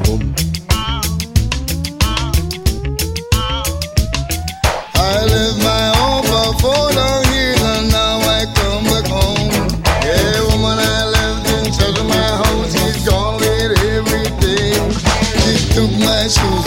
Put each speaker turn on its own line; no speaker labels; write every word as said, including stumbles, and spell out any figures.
I left my home for four long years and now I come back home. Yeah, woman, I left in charge of my house. She's gone with everything. She took my shoes.